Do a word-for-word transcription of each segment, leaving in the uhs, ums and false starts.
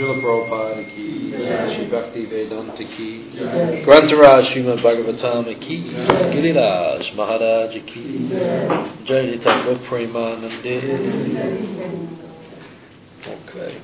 Srila Prabhupada ki, Shri Bhakti Vedanta ki, Grantaraj Srimad Bhagavatam ki, Giriraj Maharaj ki, Jai Nitya Gop Premanande. Okay.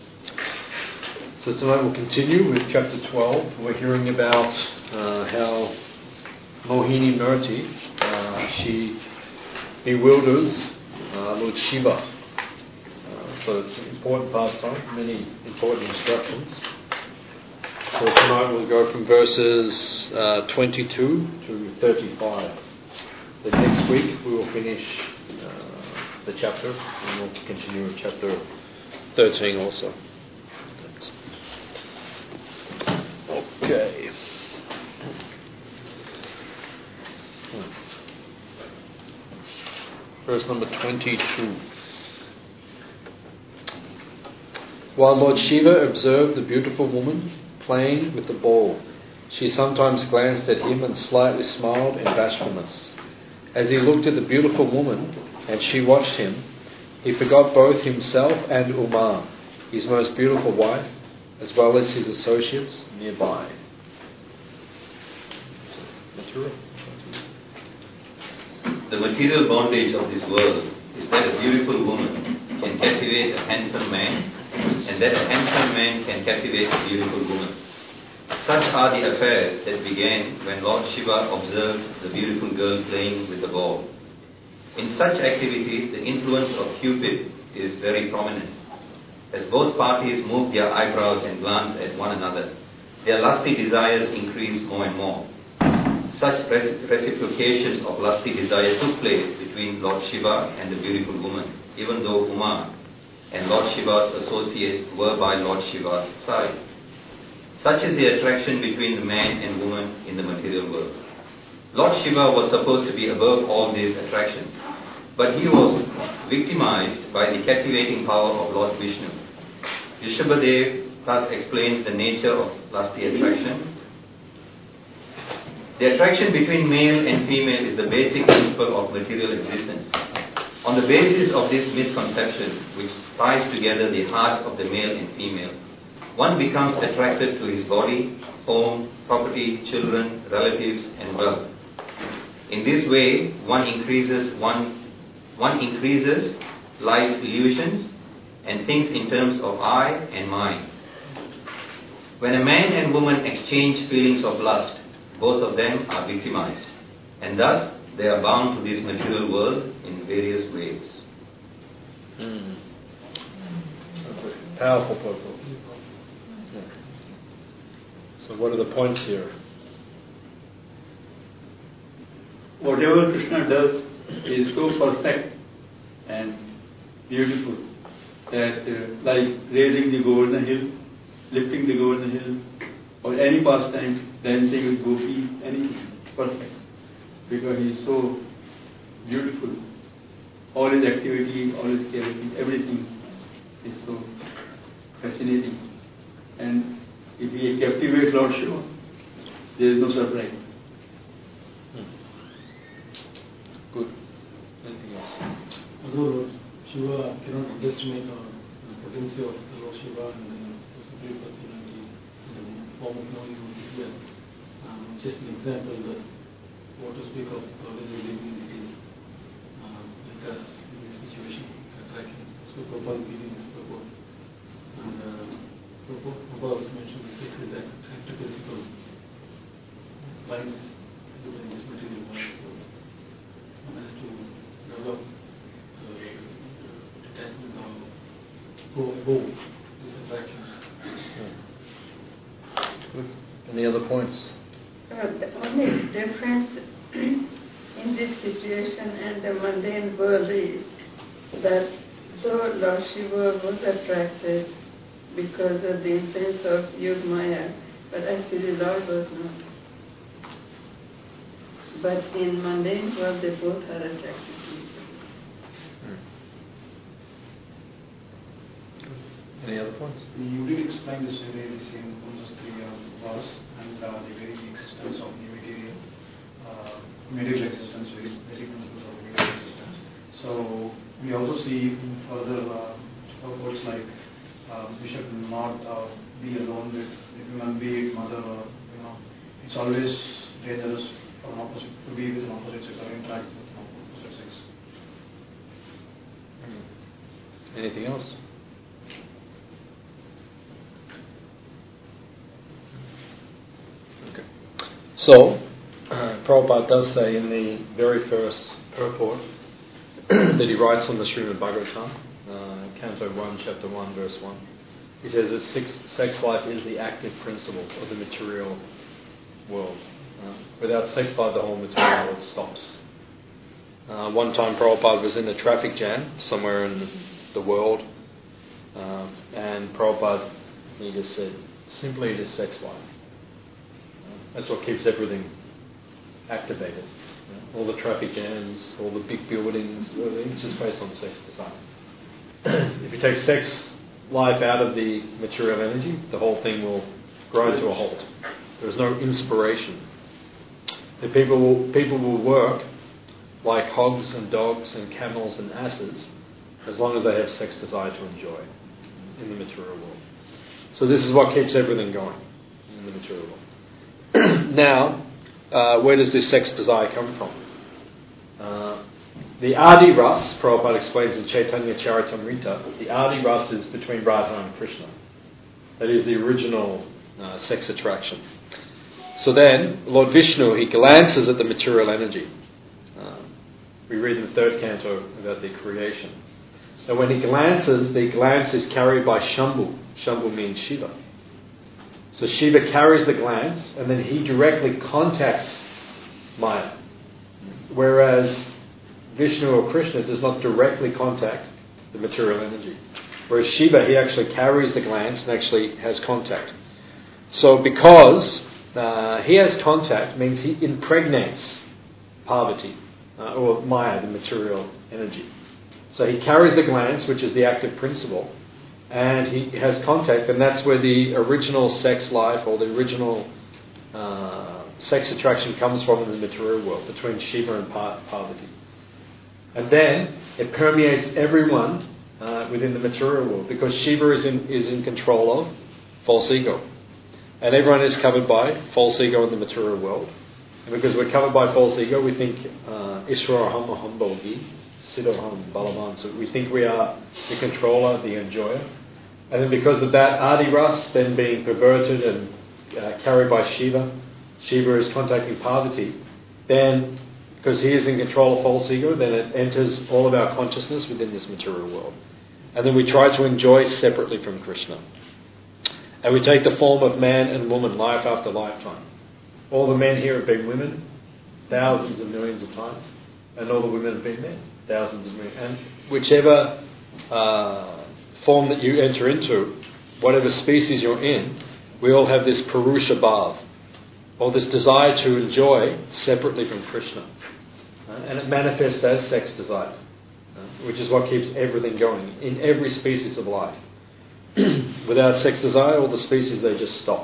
So tonight we'll continue with chapter twelve. We're hearing about uh, how Mohini Murti, uh, she bewilders uh, Lord Shiva. Uh, so it's an important pastime, many important instructions. So tonight we'll go from verses uh, twenty-two to thirty-five. The next week we will finish uh, the chapter and we'll continue with chapter thirteen also. Okay. Verse number twenty-two. While Lord Shiva observed the beautiful woman playing with the ball, she sometimes glanced at him and slightly smiled in bashfulness. As he looked at the beautiful woman and she watched him, he forgot both himself and Uma, his most beautiful wife, as well as his associates nearby. The material bondage of this world is that a beautiful woman can captivate a handsome man, and that a handsome man can captivate a beautiful woman. Such are the affairs that began when Lord Shiva observed the beautiful girl playing with the ball. In such activities, the influence of Cupid is very prominent. As both parties move their eyebrows and glance at one another, their lusty desires increase more and more. Such reciprocations of lusty desire took place between Lord Shiva and the beautiful woman, even though Uma and Lord Shiva's associates were by Lord Shiva's side. Such is the attraction between the man and woman in the material world. Lord Shiva was supposed to be above all these attractions, but he was victimized by the captivating power of Lord Vishnu. Rishabhadev thus explains the nature of lusty attraction. The attraction between male and female is the basic principle of material existence. On the basis of this misconception, which ties together the hearts of the male and female, one becomes attracted to his body, home, property, children, relatives, and wealth. In this way, one increases one, one increases life's illusions and thinks in terms of I and mine. When a man and woman exchange feelings of lust, both of them are victimized, and thus they are bound to this material world in various ways. Mm. Powerful purpose. Yeah. So what are the points here? Whatever Krishna does is so perfect and beautiful that uh, like raising the Govardhan hill, lifting the Govardhan hill, or any pastime, dancing with Gopi, anything, perfect. Because he is so beautiful. All his activity, all his charity, everything is so fascinating. And if he captivates Lord Shiva, there is no surprise. Good. Anything else? Although Shiva cannot underestimate the potency of the Lord Shiva and the supreme personality in the form of knowing who he is. Um, just an example that what to speak of the ordinary living entity um, like us in this situation, attraction. So Prabhupada giving this purport. And uh, Prabhupada also mentioned the sacred act principle binds in this material world. So one has to develop the detachment of go both these attractions. Good. Any other points? Uh, the only difference in this situation and the mundane world is that though Lord Shiva was attracted because of the influence of Yog Maya, but actually Lord was not. But in mundane world, they both are attracted to each other. Hmm. Any other points? You did explain this very the same almost three verse and uh, the very existence of the material, uh, material existence, very basic principles of material existence. So we also see in further uh, words like um, we should not uh, be alone with the human being, mother, or, you know, it's always dangerous for an opposite, to be with an opposite sex or interact with an opposite sex. Anything else? Okay. So, uh, Prabhupada does say in the very first purport that he writes on the Srimad Bhagavatam, uh, Canto one, Chapter one, Verse one, he says that sex, sex life is the active principle of the material world. Uh, without sex life, the whole material world stops. Uh, one time Prabhupada was in a traffic jam somewhere in the world, uh, and Prabhupada, he just said, simply it is sex life. Uh, that's what keeps everything activated. Uh, all the traffic jams, all the big buildings, it's just based on sex design. If you take sex life out of the material energy, the whole thing will grind to a halt. There's no inspiration. The people will, people will work like hogs and dogs and camels and asses as long as they have sex desire to enjoy in the material world. So this is what keeps everything going in the material world. Now, uh, where does this sex desire come from? Uh, the Adi Ras, Prabhupada explains in Chaitanya Charitamrita, the Adi Ras is between Radha and Krishna. That is the original uh, sex attraction. So then, Lord Vishnu, he glances at the material energy. Uh, we read in the third canto about the creation. So when he glances, the glance is carried by Shambhu. Shambhu means Shiva. So Shiva carries the glance, and then he directly contacts Maya. Whereas Vishnu or Krishna does not directly contact the material energy. Whereas Shiva, he actually carries the glance and actually has contact. So because uh, he has contact, means he impregnates Parvati, uh, or Maya, the material energy. So he carries the glance, which is the active principle, and he has contact, and that's where the original sex life or the original uh, sex attraction comes from in the material world, between Shiva and Par- Parvati. And then it permeates everyone uh, within the material world, because Shiva is in, is in control of false ego. And everyone is covered by false ego in the material world. And because we're covered by false ego, we think uh, Ishwaraham aham bhogi, Siddhaham balavan. So we think we are the controller, the enjoyer. And then because of that, Adi Ras then being perverted and uh, carried by Shiva, Shiva is contacting Parvati, then because he is in control of false ego, then it enters all of our consciousness within this material world. And then we try to enjoy separately from Krishna. And we take the form of man and woman life after lifetime. All the men here have been women, thousands of millions of times, and all the women have been men, thousands of millions. And whichever uh, form that you enter into, whatever species you're in, we all have this Purusha Bhav, or this desire to enjoy separately from Krishna. Uh, and it manifests as sex desire, uh, which is what keeps everything going in every species of life. Without sex desire, all the species, they just stop.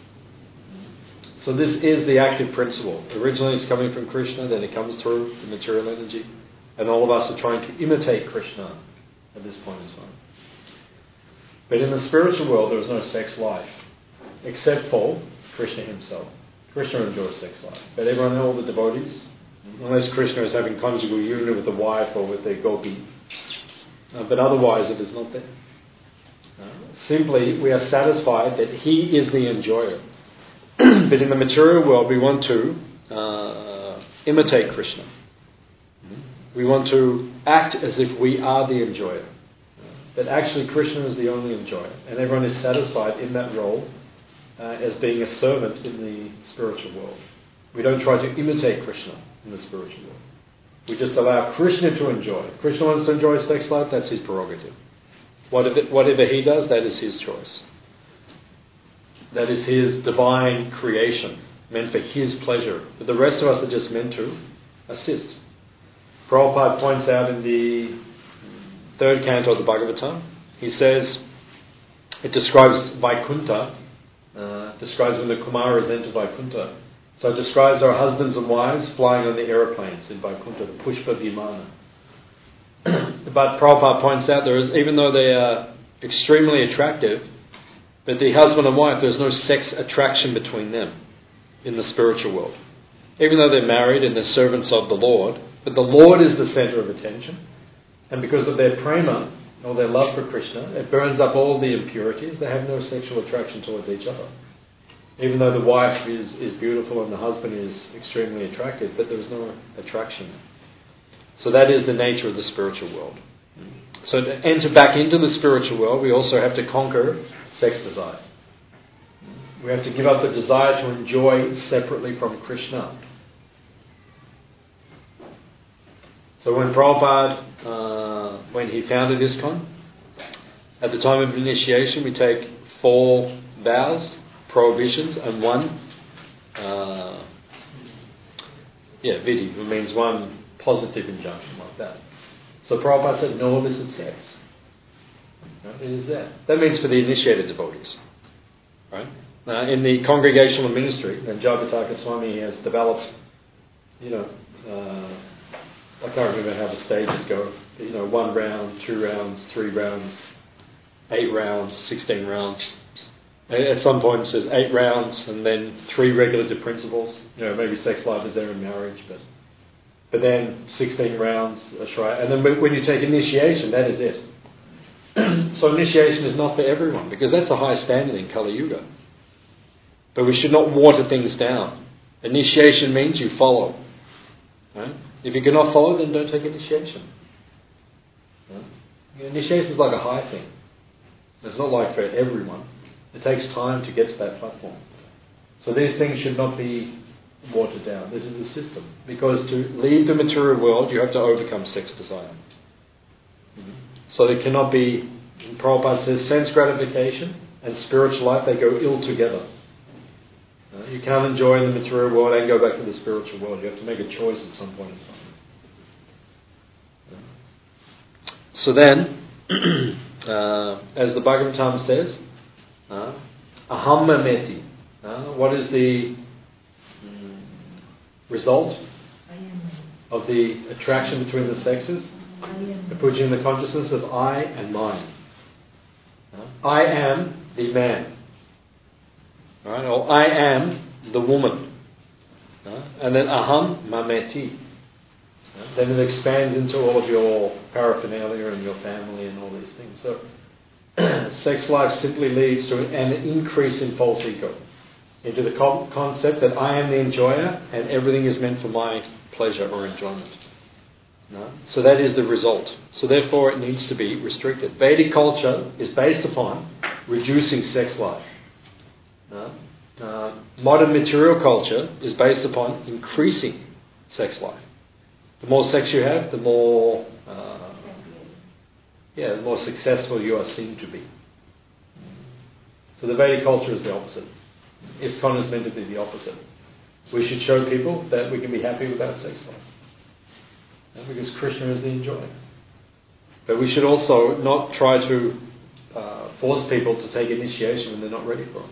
So this is the active principle. Originally it's coming from Krishna, then it comes through the material energy, and all of us are trying to imitate Krishna at this point in time. But in the spiritual world, there is no sex life, except for Krishna himself. Krishna enjoys sex life. But everyone, all the devotees, unless Krishna is having conjugal union with a wife or with a gopi, uh, but otherwise it is not there. Uh, simply, we are satisfied that he is the enjoyer. But in the material world, we want to uh, imitate Krishna. We want to act as if we are the enjoyer. But actually, Krishna is the only enjoyer. And everyone is satisfied in that role uh, as being a servant in the spiritual world. We don't try to imitate Krishna in the spiritual world. We just allow Krishna to enjoy. If Krishna wants to enjoy sex life, that's his prerogative. Whatever, whatever he does, that is his choice. That is his divine creation, meant for his pleasure. But the rest of us are just meant to assist. Prabhupada points out in the third canto of the Bhagavatam, he says, it describes Vaikuntha, uh, describes when the Kumaras enter Vaikuntha. So it describes our husbands and wives flying on the aeroplanes in Vaikuntha, the Pushpa Vimana. But Prabhupada points out, there is, even though they are extremely attractive, but the husband and wife, there's no sex attraction between them in the spiritual world. Even though they're married and they're servants of the Lord, but the Lord is the center of attention, and because of their prema, or their love for Krishna, it burns up all the impurities. They have no sexual attraction towards each other. Even though the wife is, is beautiful and the husband is extremely attractive, but there is no attraction. So that is the nature of the spiritual world. So to enter back into the spiritual world, we also have to conquer sex desire. We have to give up the desire to enjoy separately from Krishna. So when Prabhupada, uh, when he founded ISKCON, at the time of initiation we take four vows, prohibitions, and one, uh, yeah, vidhi, which means one positive injunction like that. So Prabhupada said, no illicit sex. Right? It is that. That means for the initiated devotees. Right? Uh, in the congregational ministry, and Jayapataka Swami has developed, you know, uh, I can't remember how the stages go, but, you know, one round, two rounds, three rounds, eight rounds, sixteen rounds. At some point it says eight rounds and then three regulative principles. You know, maybe sex life is there in marriage, but but then sixteen rounds, Ashraya. And then when you take initiation, that is it. So initiation is not for everyone, because that's a high standard in Kali Yuga. But we should not water things down. Initiation means you follow. Right? If you cannot follow, then don't take initiation. Right? Initiation is like a high thing. It's not like for everyone. It takes time to get to that platform. So these things should not be watered down. This is the system. Because to leave the material world, you have to overcome sex desire. Mm-hmm. So there cannot be, Prabhupada says, sense gratification and spiritual life, they go ill together. Uh, you can't enjoy in the material world and go back to the spiritual world. You have to make a choice at some point in time. So then, uh, as the Bhagavatam says, uh, aham mameti. Uh, what is the um, result of the attraction between the sexes? The putting the consciousness of I and mine. Uh, I am the man. Right? Or I am the woman. Uh, and then aham mameti. Uh, then it expands into all of your paraphernalia and your family and all these things. So sex life simply leads to an increase in false ego, into the con- concept that I am the enjoyer and everything is meant for my pleasure or enjoyment. No? So that is the result. So therefore it needs to be restricted. Vedic culture is based upon reducing sex life. No? Uh, modern material culture is based upon increasing sex life. The more sex you have, the more uh, yeah, the more successful you are seen to be. So the Vedic culture is the opposite. ISKCON is meant to be the opposite. We should show people that we can be happy without sex life. And because Krishna is the enjoyer. But we should also not try to uh, force people to take initiation when they're not ready for it.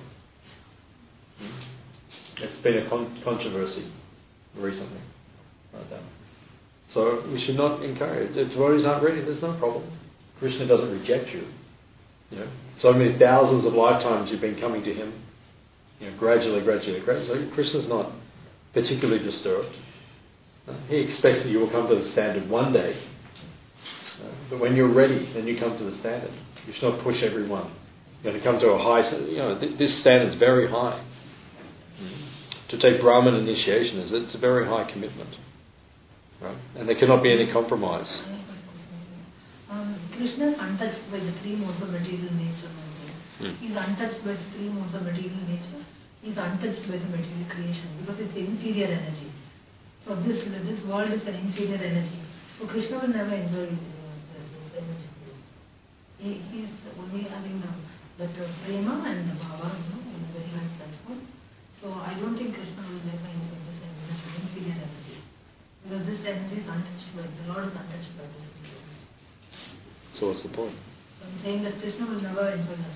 It's been a con- controversy recently. Like that. So we should not encourage. If devotees aren't ready, there's no problem. Krishna doesn't reject you. You know, so many thousands of lifetimes you've been coming to him. You know, gradually, gradually, gradually. So Krishna's not particularly disturbed. Uh, he expects that you will come to the standard one day. Uh, but when you're ready, then you come to the standard. You should not push everyone. You have to come to a high. You know, th- this standard is very high. Mm. To take Brahman initiation is it's a very high commitment. Right? And there cannot be any compromise. Um, Krishna is untouched by the three modes of material nature. Hmm. He is untouched by the three modes of material nature. He is untouched by the material creation because it's inferior energy. So this this world is an inferior energy. So Krishna will never enjoy uh, this energy. He he is only having uh, that uh, prema and the bhava, you know, in a very high platform. So I don't think Krishna will never enjoy this energy, inferior energy. Because this energy is untouched by, the Lord is untouched by this energy. So what's the point? So I'm saying that Krishna will never enjoy that.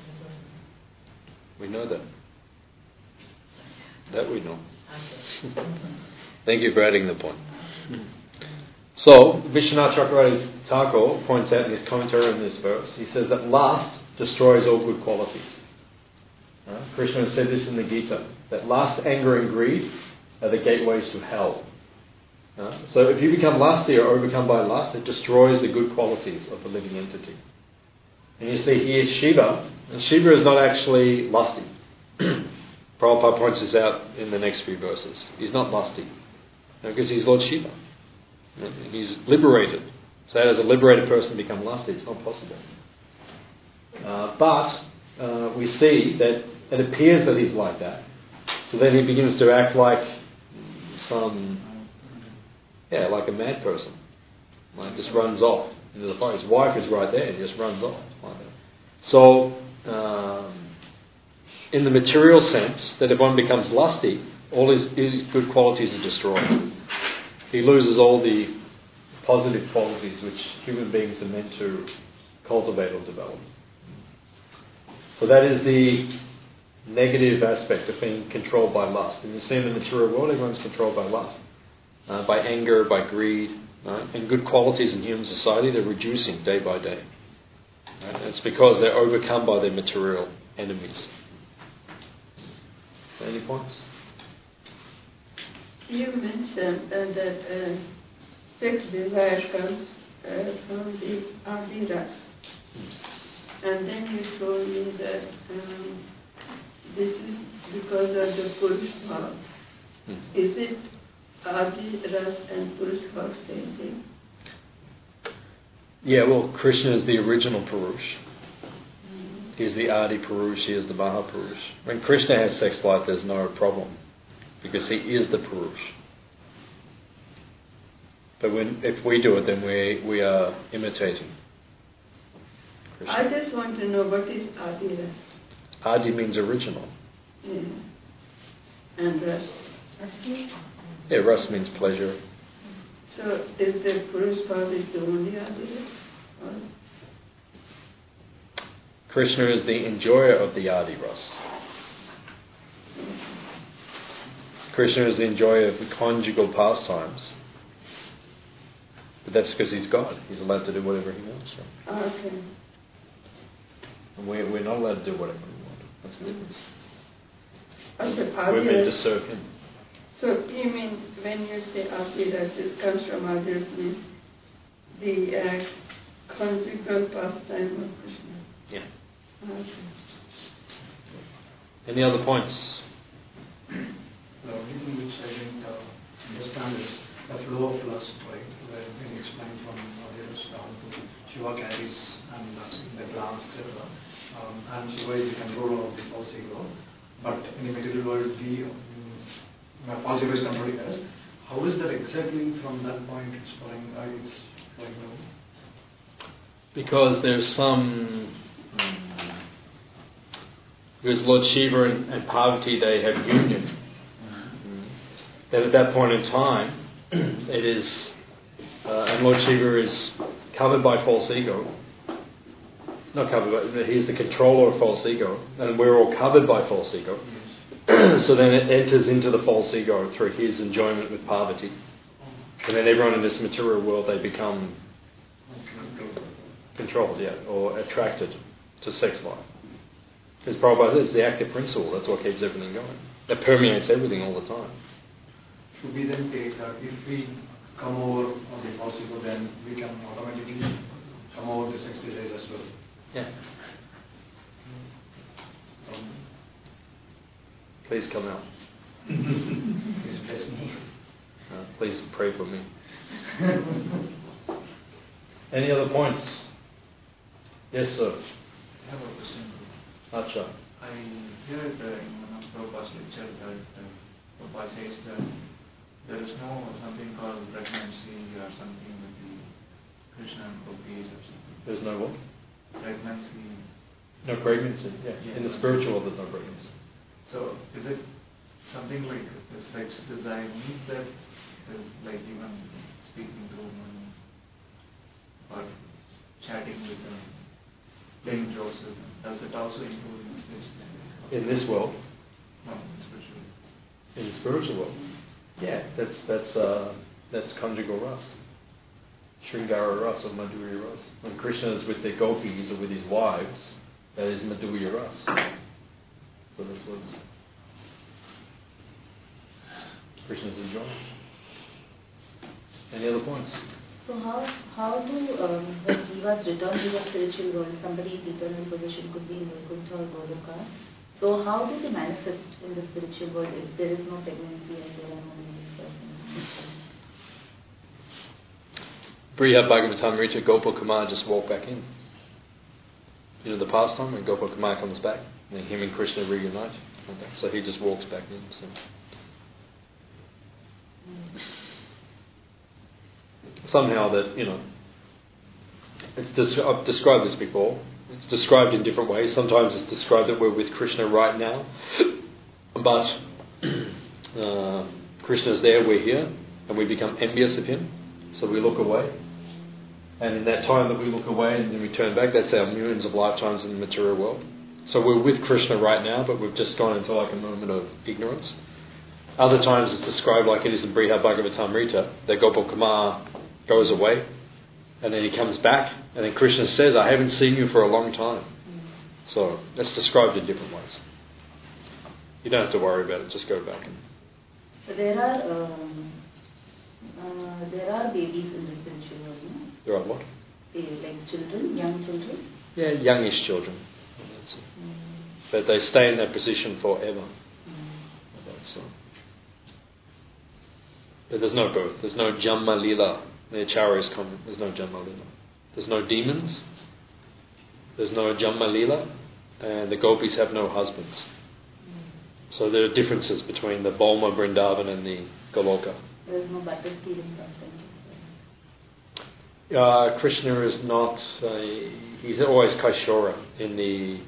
We know that. That we know. Thank you for adding the point. So, Vishwanath Chakravarti Thakur points out in his commentary on this verse, he says that lust destroys all good qualities. Uh, Krishna has said this in the Gita, that lust, anger and greed are the gateways to hell. Uh, so if you become lusty or overcome by lust, it destroys the good qualities of the living entity. And you see here Shiva, and Shiva is not actually lusty. Prabhupada points this out in the next few verses. He's not lusty, because he's Lord Shiva. He's liberated. So how does a liberated person become lusty? It's not possible. Uh, but uh, we see that it appears that he's like that. So then he begins to act like some, yeah, like a mad person. Like just runs off into the fire. His wife is right there and just runs off like that. So, um, in the material sense, that if one becomes lusty, all his, his good qualities are destroyed. He loses all the positive qualities which human beings are meant to cultivate or develop. So that is the negative aspect of being controlled by lust. And you see in the material world, everyone's controlled by lust, uh, by anger, by greed, right? And good qualities in human society, they're reducing day by day. Right? It's because they're overcome by their material enemies. Any points? You mentioned uh, that uh, sex desire comes uh, from the Adiras. And then you told me that um, this is because of the Purush Bhav. Hmm. Is it Adi Ras and Purush Bhav same thing? Yeah, well, Krishna is the original Purush. Mm. He is the Adi Purush, he is the Maha Purush. When Krishna has sex life, there's no problem, because he is the Purush. But when, if we do it, then we, we are imitating Krishna. I just want to know what is Adi Ras. Adi means original. Yeah. And Ras. Yeah, Ras means pleasure. So is the Purush Bhav is the only Adi Ras? Or? Krishna is the enjoyer of the Adi Ras. Krishna is the enjoyer of the conjugal pastimes. But that's because he's God. He's allowed to do whatever he wants. Right? Okay. And we're, we're not allowed to do whatever we want. That's the difference. Okay, We're meant Adi Ras. to serve him. So you mean when you say Adi Ras, it comes from Adi Ras means the uh, conjugal pastime of Krishna. Yeah. Okay. Any other points? The only thing which I didn't uh, understand is the flow of lust, right? Where when explained from Adiras down to Shiva carries and uh, the glance, et cetera. Um, and Shiva is the controller of the false ego. But in the material world, the um, false ego is controlling us. How is that exactly from that point it's flowing? Uh, it's flowing down? Because there's some. Um, because Lord Shiva and, and Parvati, they have union. That at that point in time, it is, uh, and Lord Shiva is covered by false ego. Not covered, but he is the controller of false ego, and we're all covered by false ego. So then it enters into the false ego through his enjoyment with Parvati. And then everyone in this material world, they become controlled, yeah, or attracted to sex life. Because Prabhupada says it's the active principle, that's what keeps everything going. That permeates everything all the time. Should we then take that if we come over on the false ego, then we can automatically come over the sex desires as well? Yeah. Um, Please come out. please bless me. Uh, please pray for me. Any other points? Yes, sir. I have a question. Acha. I heard uh, in one of Prabhupada's lecture that uh, Prabhupada says that there is no something called pregnancy or something with the Krishna and gopis or something. There's no what? Pregnancy. No pregnancy, yeah. Yeah. In the spiritual world, there's no pregnancy. So is it something like the sex desire means that, uh, like even speaking to women or chatting with them, playing jokes with them, does it also include in spiritual? In this world? No, in spiritual. In the spiritual world? Yeah, that's that's uh, that's conjugal rust. Sringara Ras or Madhurya Ras. When Krishna is with their gopis or with his wives, that is Madhurya Ras. So that's what Krishna's enjoying. Any other points? So how how do um, when jivas return to the spiritual world, somebody's eternal position could be in Vaikuntha or Goloka. So how do they manifest in the spiritual world if there is no pregnancy and there are no babies? Brihat Bhagavatamrita, Gopal Kumar just walk back in. You know the pastime when Gopal Kumar comes back, and him and Krishna reunite. Okay. So he just walks back in. So. Somehow that, you know, it's des- I've described this before. It's described in different ways. Sometimes it's described that we're with Krishna right now, but uh, Krishna's there, we're here, and we become envious of him, so we look away. And in that time that we look away and then we turn back, that's our millions of lifetimes in the material world. So we're with Krishna right now, but we've just gone into like a moment of ignorance. Other times it's described like it is in Brihat Bhagavatamrita, that Gopal Kumar goes away, and then he comes back, and then Krishna says, I haven't seen you for a long time. So that's described in different ways. You don't have to worry about it, just go back. And So there are um, uh, there are babies in the spiritual world, no? there are what? They, like children, young children. Yeah, youngish children. Mm. But they stay in that position forever. Mm. That's, uh, but there's no birth. There's no Jamma Lila. The Acharyas comment. There's no Jamma Lila. There's no demons. There's no Jamma Lila. And the gopis have no husbands. Mm. So there are differences between the Balma Vrindavan and the Goloka. There's no butter-stealing husband. Uh, Krishna is not, uh, he's always Kaishora in the,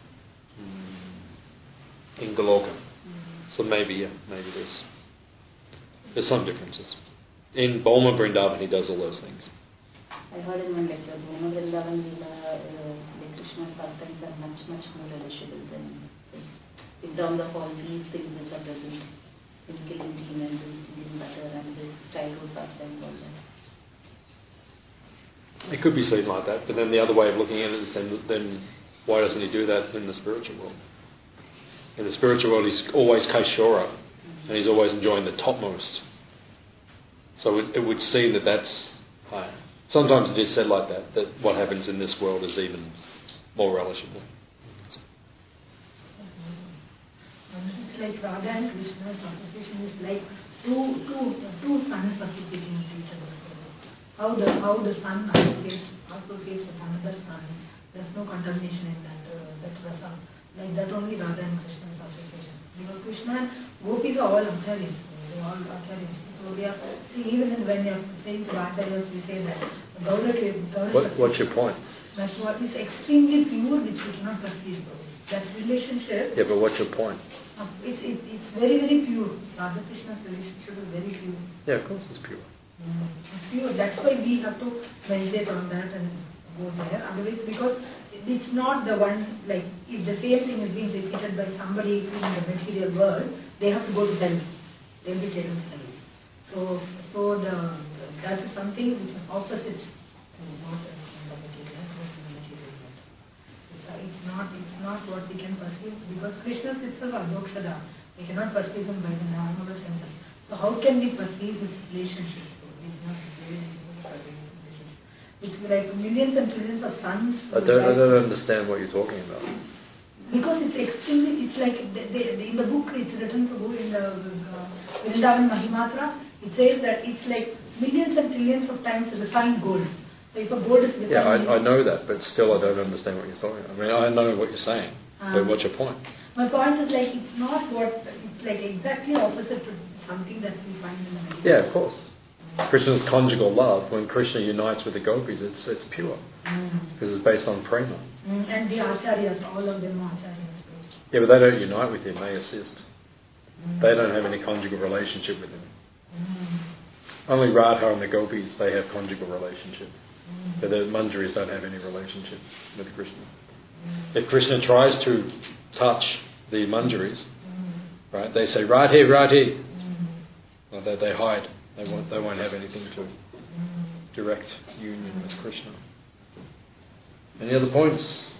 um, in Goloka. Mm. So maybe, yeah, maybe there's, there's some differences. In Balma Vrindavan he does all those things. I heard in one lecture, Balma Vrindavan Lila, uh, the Krishna pastimes are much, much more relishable than, in terms of all these things which are present in killing demons, in stealing butter and this childhood pastimes all that. It could be seen like that, but then the other way of looking at it is then, then why doesn't he do that in the spiritual world? In the spiritual world he's always Kaishora, mm-hmm. and he's always enjoying the topmost. So it, it would seem that that's higher. Sometimes it is said like that, that what happens in this world is even more relishable. It's like Radha and Krishna's association is like two, two, two sons associating with each other. How the how the sun associates associates with another sun. There's no contamination in that uh, that rasa. Like that only Radha and Krishna's association. Because Krishna and gopis are all acharyas. They are all acharyas. So they are, see, even when you are saying to acharyas, we say that Gaura Gaura. What, what's your point? That's what is extremely pure, which we cannot perceive. That relationship. Yeah, but what's your point? Uh, it's it, it's very very pure. Radha Krishna's relationship is very pure. Yeah, of course it's pure. Mm. It's pure. That's why we have to meditate on that and go there. Otherwise, because it's not the one, like, if the same thing is being repeated by somebody in the material world, they have to go to hell. They'll be taken to hell. So, so the, the that is something which is opposite to what is in the material, what is in the material world. It's, uh, it's not, it's not what we can perceive, because Krishna itself is Adokshada. We cannot perceive him by the normal senses. So how can we perceive his relationship? It's like millions and trillions of suns. I don't, I don't understand what you're talking about. Because it's extremely, it's like, they, they, in the book it's written to in the uh, Vrindavan Mahimatra, it says that it's like millions and trillions of times refined gold. So if a gold is refined... Yeah, I, I know that, but still I don't understand what you're talking about. I mean, I know what you're saying, um, but what's your point? My point is like, it's not what, it's like exactly opposite to something that we find in the Vedic. Yeah, of course. Krishna's conjugal love, when Krishna unites with the gopis, it's it's pure. Mm. Because it's based on prema. Mm. And the acharyas, all of them are acharyas. Yeah, but they don't unite with him, they assist. Mm. They don't have any conjugal relationship with him. Mm. Only Radha and the gopis, they have conjugal relationship. Mm. But the Manjaris don't have any relationship with Krishna. Mm. If Krishna tries to touch the Manjaris, mm. right, they say, Radhe, Radhe. Mm. Well, they, they hide. They won't, they won't have anything to direct union with Krishna. Any other points?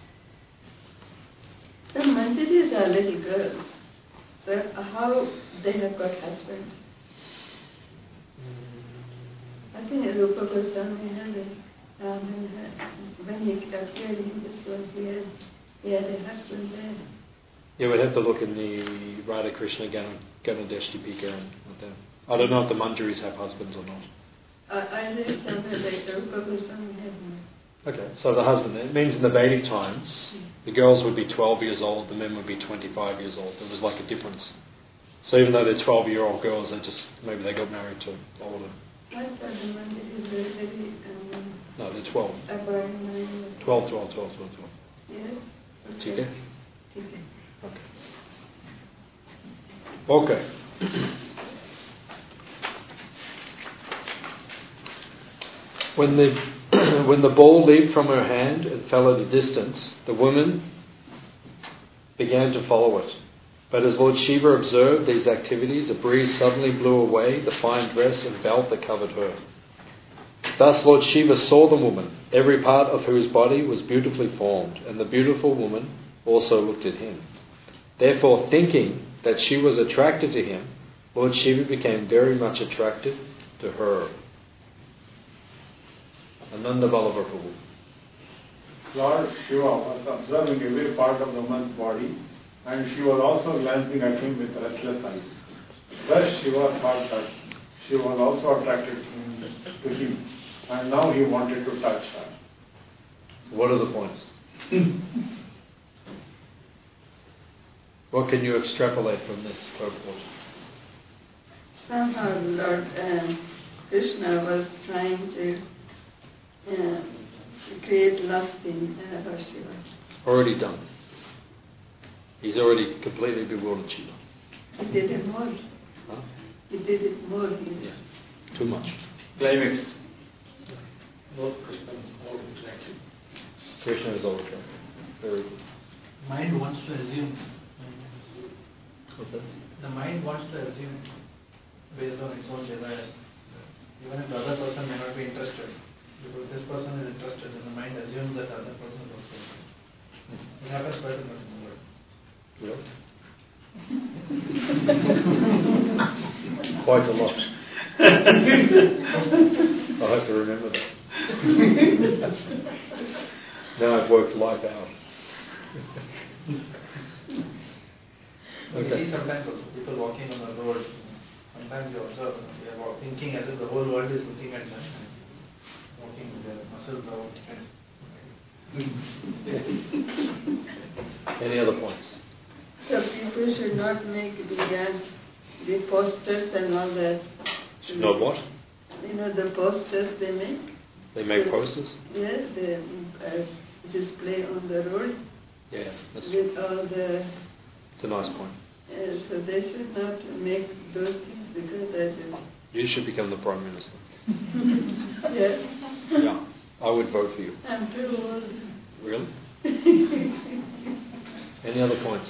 The Mandiris are little girls. So how they have got husbands? I think Rupa Goswami had a, um, when he appeared in this world, he had, he had a husband there. Yeah, we'd have to look in the Radha Krishna Gan- Ganadeshtipika and with them. I don't know if the Manjaris have husbands or not. I, I read somewhere like Rupa Goswami had one. Okay, so the husband, it means in the Vedic times, the girls would be twelve years old, the men would be twenty-five years old. There was like a difference. So even though they're twelve-year-old girls, they just, maybe they got married to older. I thought the Mandiris were very, um, No, they're twelve. about nine. twelve, twelve, twelve, twelve, twelve. Yes? Okay? Okay. Okay. Okay. When the when the ball leaped from her hand and fell at a distance, the woman began to follow it. But as Lord Shiva observed these activities, a breeze suddenly blew away the fine dress and belt that covered her. Thus Lord Shiva saw the woman, every part of whose body was beautifully formed, and the beautiful woman also looked at him. Therefore, thinking that she was attracted to him, Lord Shiva became very much attracted to her. Ananda Vallabha Prabhu. Lord Shiva was observing every part of the woman's body, and she was also glancing at him with restless eyes. Thus Shiva thought that she was also attracted to him, and now he wanted to touch her. What are the points? What can you extrapolate from this purport? Somehow Lord um, Krishna was trying to uh, create lust in uh, Lord Shiva. Already done. He's already completely bewildered Shiva. He did it more. Huh? He did it more. He Yeah, too much. Climax. Lord Krishna is all attractive. Krishna is all attractive. Very good. Mind wants to assume. What's that? The mind wants to assume based on its own desires. Even if the other person may not be interested, because this person is interested, and the mind assumes that the other person is also interested. It happens quite a lot in the world. Really? Quite a lot. I'll have to remember that. Now I've worked life out. You see sometimes also people walking on the road, sometimes you observe, they are walk- thinking as if the whole world is looking at them, and walking with their muscles out. Any other points? So people should not make the, uh, the posters and all that. Should know what? You know the posters they make? They make posters? Yes, they uh, display on the road Yeah, that's with all the... it's a nice point. Uh, so they should not make those things because that is... You should become the Prime Minister. Yes. Yeah, I would vote for you. I'm too old. Really? Any other points?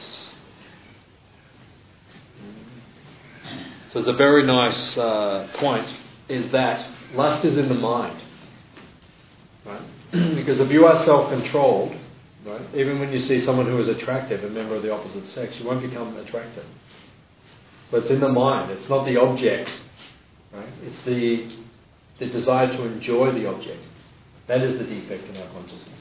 So the very nice uh, point is that lust is in the mind, right? Because if you are self-controlled, right, even when you see someone who is attractive, a member of the opposite sex, you won't become attracted. So it's in the mind. It's not the object, right? It's the the desire to enjoy the object. That is the defect in our consciousness.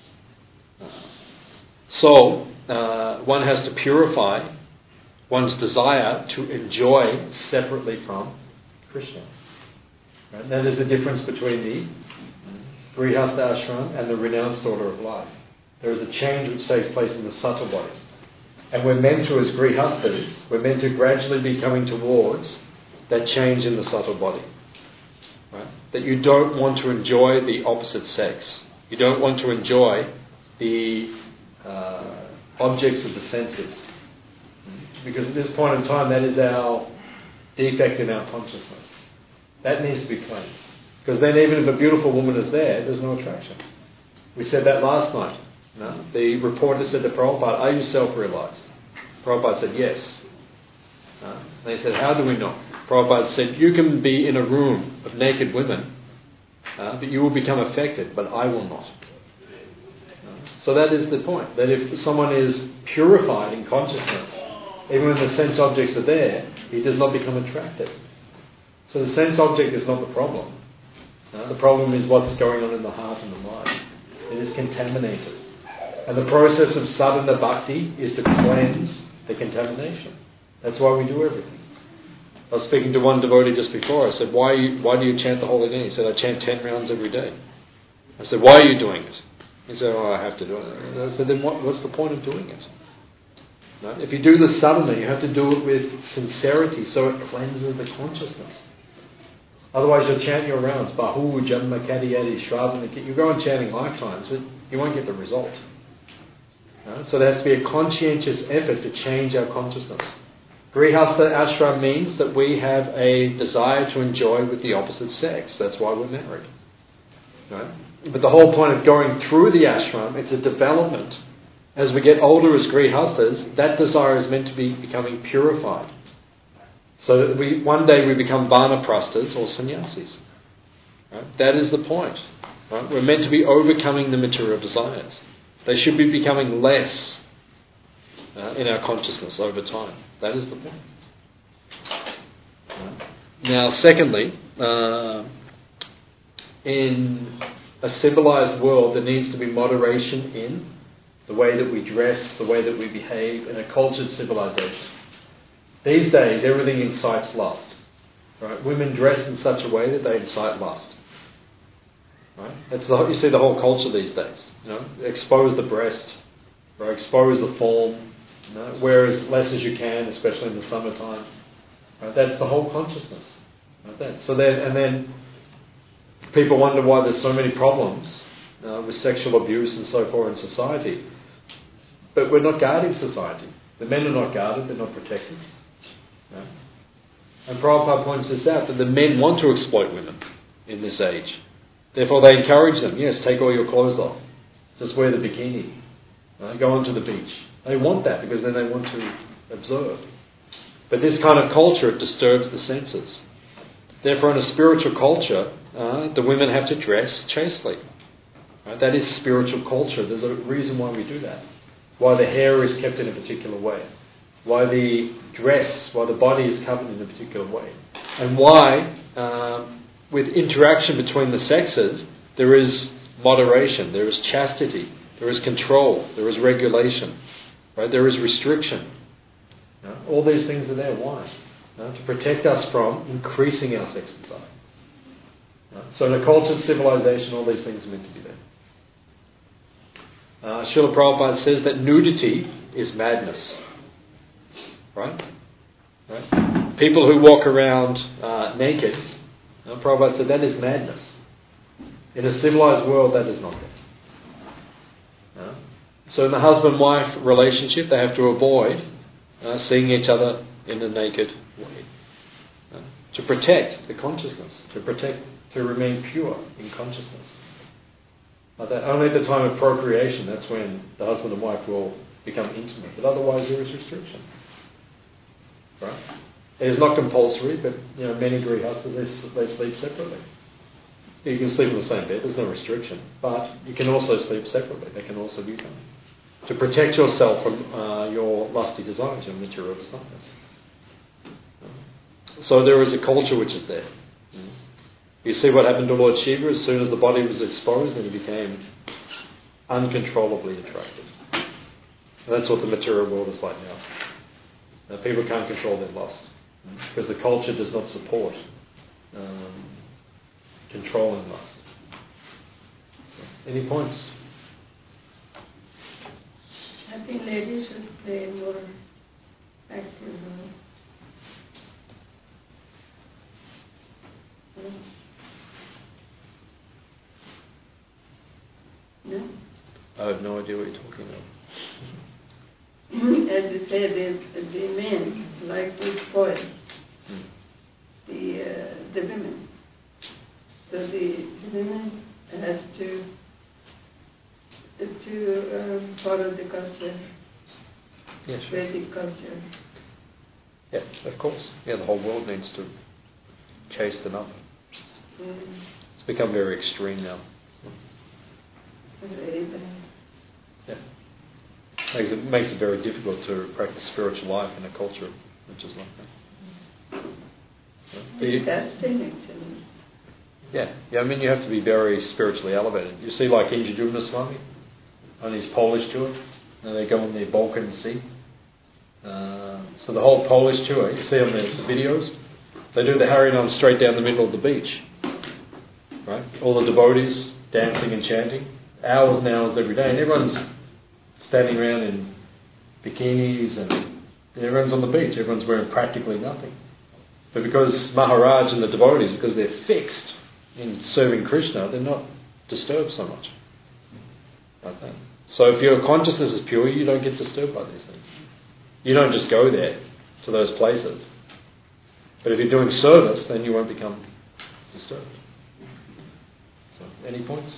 So uh, one has to purify one's desire to enjoy separately from Krishna. Right? And that is the difference between the Grihastha ashram and the renounced order of life. There is a change which takes place in the subtle body. And we're meant to, as Grihasthas, we're meant to gradually be coming towards that change in the subtle body. Right? That you don't want to enjoy the opposite sex. You don't want to enjoy the uh, objects of the senses. Because at this point in time, that is our defect in our consciousness. That needs to be cleansed. Because then even if a beautiful woman is there, there's no attraction. We said that last night. No? The reporter said to Prabhupada, are you self-realized? Prabhupada said, yes. No? They said, how do we know? Prabhupada said, you can be in a room of naked women Uh, but you will become affected, but I will not. Uh, so that is the point, that if someone is purified in consciousness, even when the sense objects are there, he does not become attracted. So the sense object is not the problem. Uh, the problem is what's going on in the heart and the mind. It is contaminated. And the process of sadhana bhakti is to cleanse the contamination. That's why we do everything. I was speaking to one devotee just before. I said, why, you, why do you chant the holy name? He said, I chant ten rounds every day. I said, why are you doing it? He said, oh, I have to do it. I said, then what, what's the point of doing it? No? If you do the sadhana, you have to do it with sincerity so it cleanses the consciousness. Otherwise you'll chant your rounds, Bahu, Jamma, Kadiyati, Shravana. You go on chanting lifetimes, but you won't get the result. No? So there has to be a conscientious effort to change our consciousness. Grihastha ashram means that we have a desire to enjoy with the opposite sex. That's why we're married. Right? But the whole point of going through the ashram, it's a development. As we get older as grihasthas, that desire is meant to be becoming purified. So that we one day we become vanaprasthas or sannyasis. Right? That is the point. Right? We're meant to be overcoming the material desires. They should be becoming less uh, in our consciousness over time. That is the point. Right? Now, secondly, uh, in a civilized world, there needs to be moderation in the way that we dress, the way that we behave in a cultured civilization. These days, everything incites lust. Right? Women dress in such a way that they incite lust. Right? That's the, you see the whole culture these days. You know, expose the breast, right? Expose the form, you know, wear as less as you can, especially in the summertime. Right? That's the whole consciousness. Right? That, so then, and then people wonder why there's so many problems uh, with sexual abuse and so forth in society. But we're not guarding society. The men are not guarded, they're not protected. Right? And Prabhupada points this out, that the men want to exploit women in this age. Therefore they encourage them, yes, take all your clothes off. Just wear the bikini. Right? Go onto the beach. They want that because then they want to observe. But this kind of culture, it disturbs the senses. Therefore in a spiritual culture, uh, the women have to dress chastely. Right? That is spiritual culture. There's a reason why we do that. Why the hair is kept in a particular way. Why the dress, why the body is covered in a particular way. And why, uh, with interaction between the sexes, there is moderation, there is chastity, there is control, there is regulation, right? There is restriction. You know, all these things are there. Why? You know, to protect us from increasing our sex desire. You know, so in a cultured civilization, all these things are meant to be there. Uh, Srila Prabhupada says that nudity is madness. Right? Right? People who walk around uh, naked, you know, Prabhupada said that is madness. In a civilized world, that is not there. You know? So in the husband-wife relationship, they have to avoid uh, seeing each other in a naked way. You know? To protect the consciousness, to protect, to remain pure in consciousness. Like that. Only at the time of procreation, that's when the husband and wife will become intimate. But otherwise, there is restriction. Right? It is not compulsory, but you know many grihasthas they, they sleep separately. You can sleep in the same bed. There's no restriction, but you can also sleep separately. They can also be done to protect yourself from uh, your lusty desires, your material desires. So there is a culture which is there. You see what happened to Lord Shiva as soon as the body was exposed, and he became uncontrollably attracted. And that's what the material world is like now. Now, people can't control their lust because the culture does not support um, controlling lust. So, any points? I think ladies should play more active role. No? I have no idea what you're talking about. As you say, the, the men like to spoil hmm. the uh, the women. So the, the women has to to um, follow the culture, yes, sure. Vedic culture. Yeah, of course. Yeah, the whole world needs to chase them up. Mm. become very extreme now. It's very bad. Yeah. Makes it, makes it very difficult to practice spiritual life in a culture which is like that. Yeah. It's testing actually. Yeah, yeah. I mean, you have to be very spiritually elevated. You see, like Indradyumna Swami on his Polish tour, and they go on the Balkan Sea. Uh, so the whole Polish tour, you see on the, the videos, they do the Harinam straight down the middle of the beach. Right? All the devotees dancing and chanting, hours and hours every day, and everyone's standing around in bikinis, and everyone's on the beach. Everyone's wearing practically nothing. But because Maharaj and the devotees, because they're fixed in serving Krishna, they're not disturbed so much. Like that. So if your consciousness is pure, you don't get disturbed by these things. You don't just go there to those places. But if you're doing service, then you won't become disturbed. So, any points?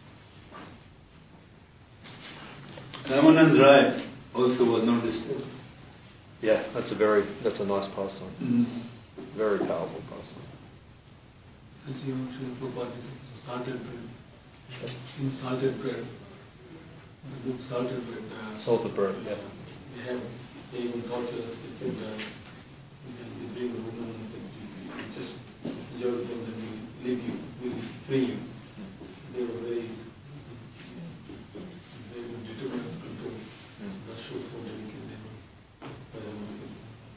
Ramanand Rai also was not disturbed. Yeah, that's a very that's a nice pastime. Mm. Very powerful pastime. As you Srila Prabhupada is salted bread. In salted bread, the book salted bread. Uh, Salted bread, yeah. They have, they even torture us. They said, uh, they bring a woman and said, just enjoy with them, then we leave you, we'll free you. They were very, they were determined to control. That shows how dedicated they were. by the Muslims.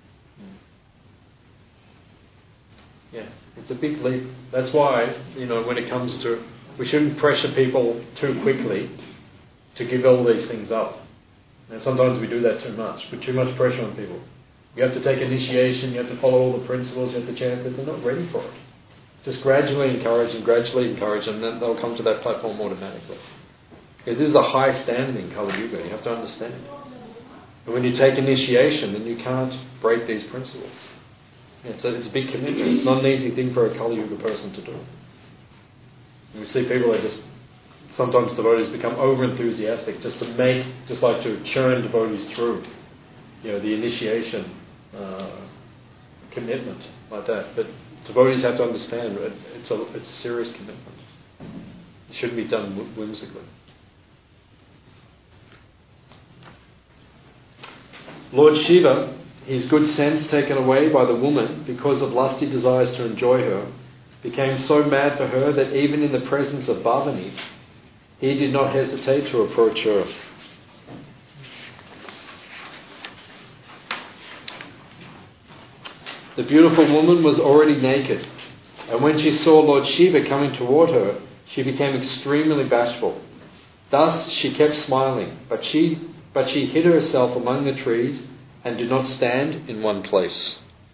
Yeah, it's a big leap. That's why, you know, when it comes to, we shouldn't pressure people too quickly to give all these things up. And sometimes we do that too much, put too much pressure on people. You have to take initiation, you have to follow all the principles, you have to chant, but they're not ready for it. Just gradually encourage and gradually encourage them, and then they'll come to that platform automatically. Because this is a high standard in Kali Yuga, you have to understand. And when you take initiation, then you can't break these principles. It's a, it's a big commitment. It's not an easy thing for a Kali Yuga person to do. And we see people that just, sometimes devotees become over enthusiastic just to make, just like to churn devotees through, you know, the initiation uh, commitment like that. But devotees have to understand it, it's a it's a serious commitment. It shouldn't be done whimsically. Lord Shiva, his good sense taken away by the woman because of lusty desires to enjoy her, became so mad for her that even in the presence of Bhavani, he did not hesitate to approach her. The beautiful woman was already naked, and when she saw Lord Shiva coming toward her, she became extremely bashful. Thus she kept smiling, but she but she hid herself among the trees and did not stand in one place.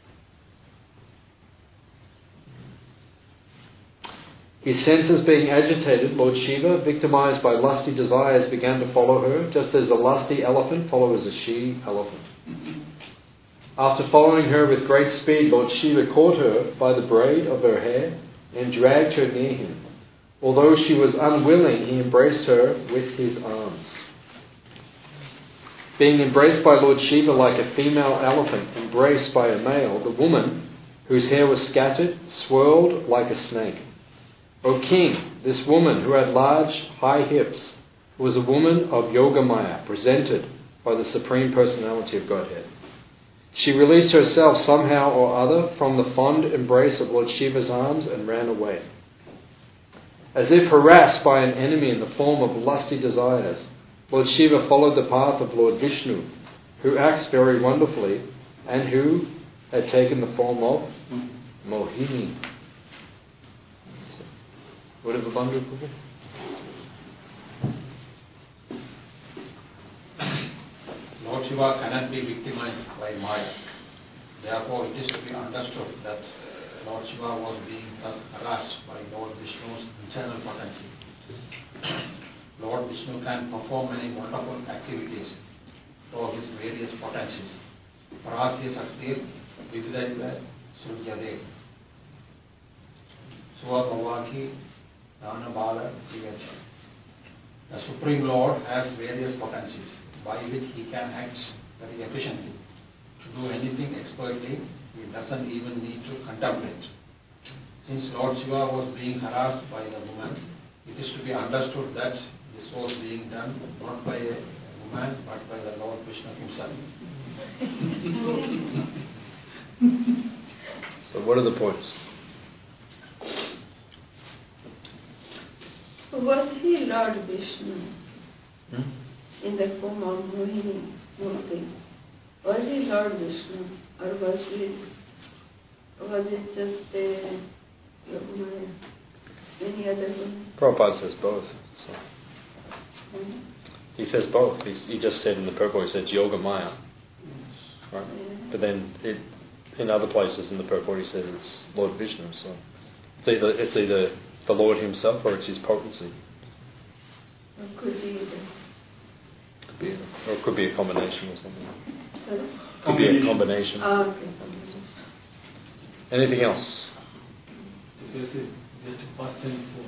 His senses being agitated, Lord Shiva, victimized by lusty desires, began to follow her, just as a lusty elephant follows a she-elephant. After following her with great speed, Lord Shiva caught her by the braid of her hair and dragged her near him. Although she was unwilling, he embraced her with his arms. Being embraced by Lord Shiva like a female elephant embraced by a male, the woman, whose hair was scattered, swirled like a snake. O king, this woman who had large, high hips was a woman of Yogamaya, presented by the Supreme Personality of Godhead. She released herself somehow or other from the fond embrace of Lord Shiva's arms and ran away. As if harassed by an enemy in the form of lusty desires, Lord Shiva followed the path of Lord Vishnu, who acts very wonderfully and who had taken the form of Mohini. Whatever Bandhu Prabhu? Lord Shiva cannot be victimized by Maya. Therefore, it is to be understood that Lord Shiva was being harassed by Lord Vishnu's internal potency. Lord Vishnu can perform many wonderful activities through his various potencies. Parasya Saktir Vividaiva Suryade Svabhavaki Dana Bala Jivacha. The Supreme Lord has various potencies by which he can act very efficiently. To do anything expertly, he doesn't even need to contemplate. since Lord Shiva was being harassed by the woman, it is to be understood that this was being done not by a woman but by the Lord Vishnu himself. So what are the points? Was he Lord Vishnu Hmm? in the form of Mohini Murti? Was he Lord Vishnu, or was he, was it just a Yogamaya? Any other one? Prabhupada says both. So. Hmm? He says both. He's, he just said in the purport, he says Yoga Maya. Right? Yeah. But then it, in other places in the purport he says it's Lord Vishnu. So it's either, it's either the Lord himself or it's his potency. Or could be either. Could be, or it could be a combination or something. Sorry? Could be a combination. Ah, okay. combination. Anything else? This is just a past tense for,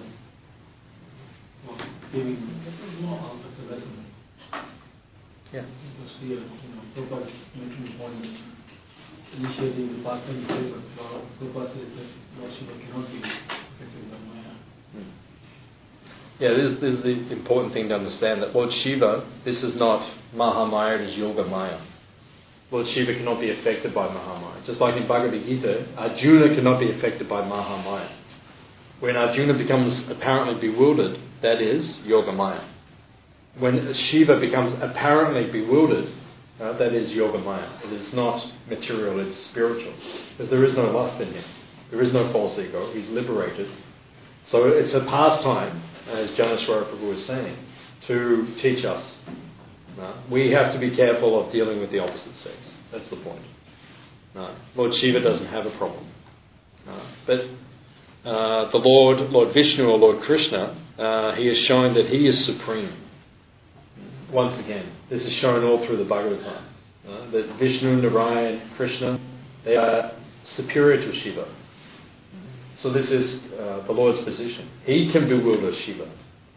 for giving more out of the lesson. Yeah. Because here, you know, Prabhupada is making the point that initiating the past tense paper, Prabhupada says that Lord Shiva cannot be affected by Maya. Hmm. Yeah, this, this is the important thing to understand, that Lord Shiva, this is not Mahamaya, it is Yoga Maya. Lord Shiva cannot be affected by Mahamaya. Just like in Bhagavad Gita, Arjuna cannot be affected by Mahamaya. When Arjuna becomes apparently bewildered, that is Yoga Maya. When Shiva becomes apparently bewildered, uh, that is Yoga Maya. It is not material, it's spiritual. Because there is no lust in him. There is no false ego. He's liberated. So it's a pastime, as Janeshwara Prabhu was saying, to teach us. No? We have to be careful of dealing with the opposite sex. That's the point. No. Lord Shiva doesn't have a problem. No. But uh, the Lord, Lord Vishnu or Lord Krishna, uh, he has shown that he is supreme. Once again, this is shown all through the Bhagavatam. Uh, that Vishnu, Narayan, Krishna, they are superior to Shiva. So this is uh, the Lord's position. He can bewilder Shiva,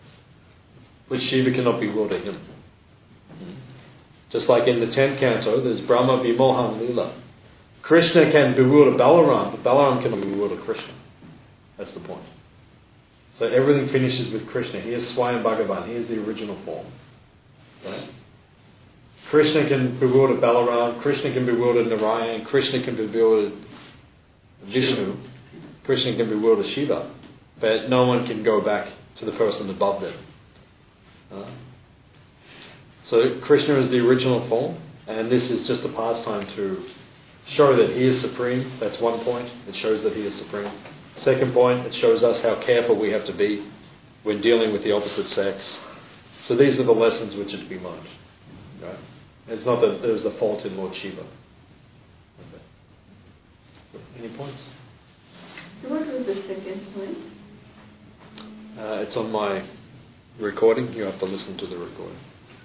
but Shiva cannot bewilder him. Just like in the tenth canto, there's Brahma Vimohan Lila. Krishna can bewilder Balaram, but Balaram cannot bewilder Krishna. That's the point. So everything finishes with Krishna. He is Swayam Bhagavan. He is the original form. Right? Krishna can bewilder Balaram. Krishna can bewilder Narayan. Krishna can bewilder Vishnu. Krishna can bewilder Shiva. But no one can go back to the person above them. Uh, so Krishna is the original form, and this is just a pastime to show that he is supreme. That's one point. It shows that he is supreme. Second point, it shows us how careful we have to be when dealing with the opposite sex. So these are the lessons which are to be learned. Right? It's not that there's a fault in Lord Shiva. Okay. So, any points? What was the second point? Uh, it's on my recording. You have to listen to the recording.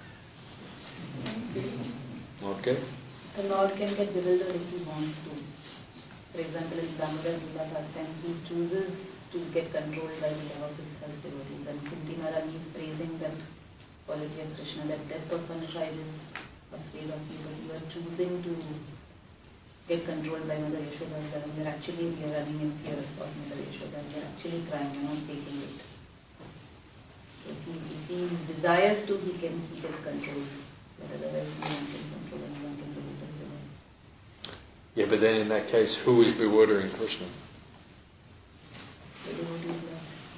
Okay. The Lord can get bewildered if he wants to. For example, in Damodar Lila Pastime, he chooses to get controlled by the love of his self devotees. And Kunti Maharani is praising that quality of Krishna, that death personified is afraid of you, but you are choosing to get controlled by Mother Yashoda. And you're actually we are running in fear of Mother Yashoda. You're actually crying, you're not taking it. So if he, if he desires to, he can he gets controlled. But otherwise, no one can control and no one can do it. Yeah, but then in that case, who is bewildering Krishna? The devotee love.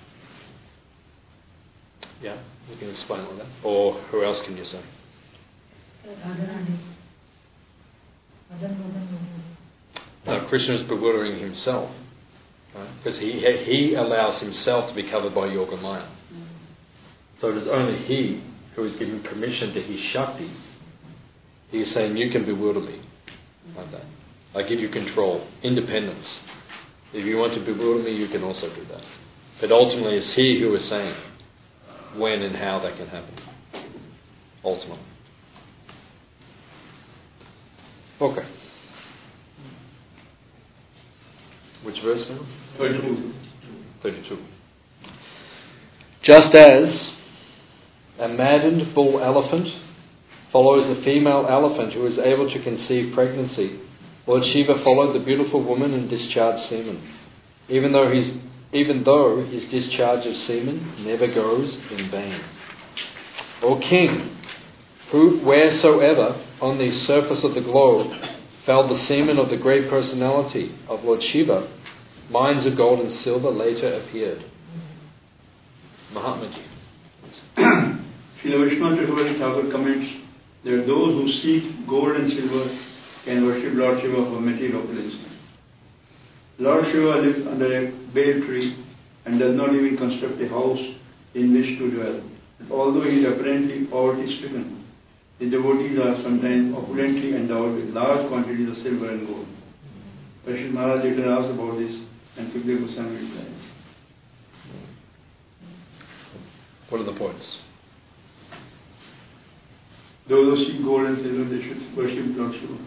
Yeah, you can explain all that. Or who else can you say? Radharani. Madan Madan. No, Krishna is bewildering himself. Right? Because he, he allows himself to be covered by Yoga Maya. Mm. So it is only he who is given permission to his Shakti. He is saying, you can bewilder me. Like that. I give you control, independence. If you want to bewilder me, you can also do that. But ultimately, it's he who is saying when and how that can happen. Ultimately. Okay. Which verse now? thirty-two. thirty-two. Just as a maddened bull elephant follows a female elephant who is able to conceive pregnancy, Lord Shiva followed the beautiful woman and discharged semen. even though his even though his discharge of semen never goes in vain. O king, who wheresoever on the surface of the globe fell the semen of the great personality of Lord Shiva, mines of gold and silver later appeared. Mahatmaji. Srila Vishwanath Chakravarti Thakur comments that those who seek gold and silver can worship Lord Shiva for material opulence. Lord Shiva lives under a bare tree and does not even construct a house in which to dwell. Although he is apparently poverty-stricken, the devotees are sometimes opulently endowed with large quantities of silver and gold. Parishit Maharaj later asked about this, and Sukadeva Goswami replies. What are the points? Those who seek gold and silver, they should worship Lord Shiva.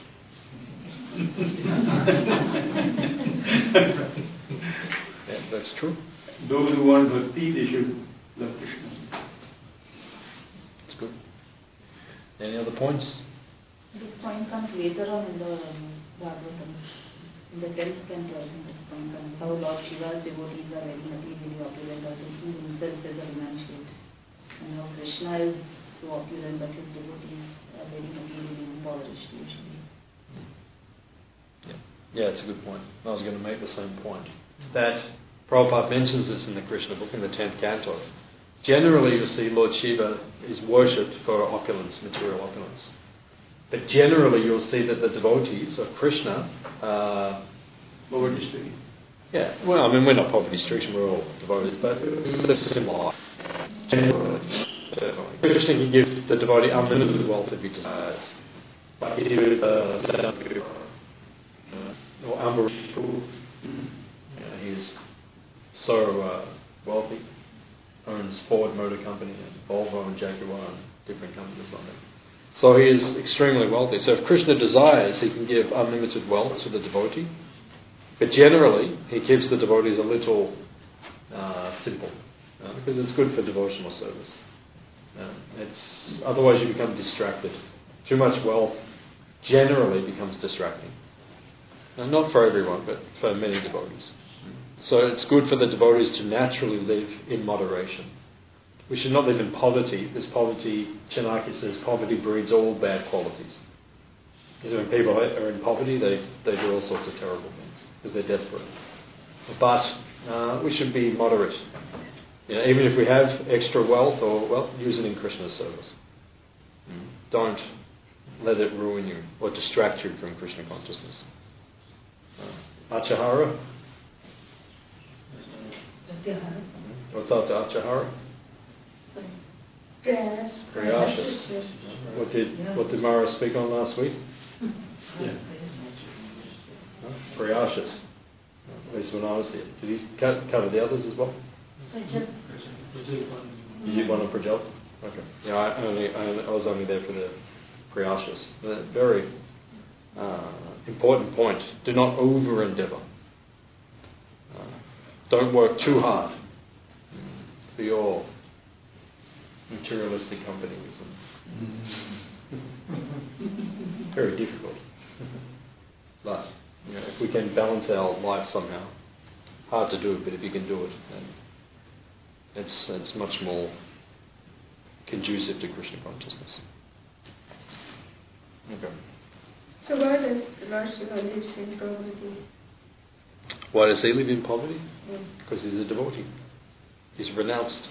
Yeah, that's true. Those who want bhakti, they should love Krishna. That's good. Any other points? This point comes later on in the um, Bhagavatam. In the tenth canto, I think this point comes. How Lord Shiva's devotees are very materially opulent, as he himself is a renunciate. And how Krishna is so opulent, but his devotees are very materially impoverished usually. Yeah, yeah, it's a good point. I was going to make the same point. That Prabhupada mentions this in the Krishna book in the tenth canto. Generally, you see Lord Shiva is worshipped for opulence, material opulence. But generally, you'll see that the devotees of Krishna are Poverty stricken. Yeah, well, I mean, we're not poverty stricken, we're all devotees, but it's similar. Generally, Krishna can give the devotee unlimited wealth if he desires. Like he did with uh, or Ambarish. Yeah, he's so uh, wealthy, owns Ford Motor Company and Volvo and Jaguar and different companies like that. So he is extremely wealthy. So if Krishna desires, he can give unlimited wealth to the devotee. But generally, he keeps the devotees a little uh, simple, uh, because it's good for devotional service. Uh, it's otherwise you become distracted. Too much wealth generally becomes distracting. Now, not for everyone, but for many devotees. So it's good for the devotees to naturally live in moderation. We should not live in poverty, because poverty, Chanakya says, poverty breeds all bad qualities. Because when people are in poverty, they, they do all sorts of terrible things, because they're desperate. But uh, we should be moderate. You know, even if we have extra wealth, or well, use it in Krishna's service. Mm. Don't let it ruin you or distract you from Krishna consciousness. Uh, Achahara? What's after Achahara? Yes. Priyashas. What did what did Mara speak on last week? Yeah. Huh? Priyashas. At least when I was here. Did he co- cover the others as well? You did one on Prajal? Okay. Yeah, I only I, only, I was only there for the Priyashas. A very uh, important point. Do not over endeavour. Uh, don't work too hard for your materialistic companies. Very difficult. But you know, if we can balance our life somehow, hard to do, but if you can do it, then it's it's much more conducive to Krishna consciousness. Okay. So why does Lord Shiva live in poverty? Why does he live in poverty? Yeah. Because he's a devotee. He's renounced.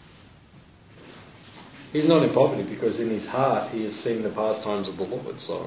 He's not in poverty because in his heart he has seen the pastimes of the Lord. So.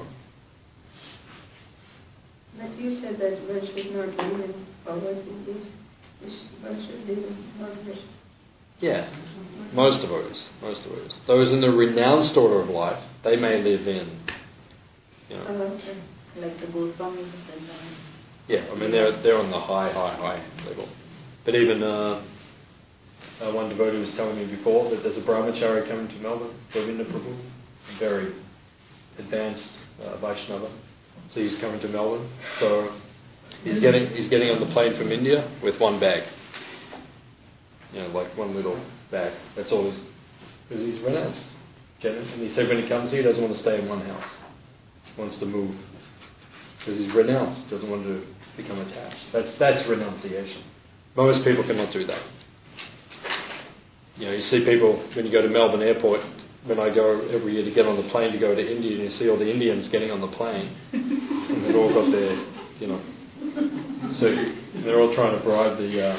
But you said that one should not live in poverty. This one should live in moderation. Yeah, most devotees, most devotees. Those in the renounced order of life, they may live in, you know. Oh, okay. Like the Goswamis and um, Yeah, I mean they're they're on the high, high, high level. But even uh, uh, one devotee was telling me before that there's a brahmachari coming to Melbourne, Govinda Prabhu, a very advanced uh, Vaishnava. So he's coming to Melbourne. So he's getting he's getting on the plane from India with one bag. You know, like one little bag. That's all he's, because he's renounced. And he said when he comes here, he doesn't want to stay in one house. He wants to move. Because he's renounced, doesn't want to become attached. That's that's renunciation. Most people cannot do that. You know, you see people when you go to Melbourne Airport. When I go every year to get on the plane to go to India, and you see all the Indians getting on the plane, and they've all got their, you know, so they're all trying to bribe the uh,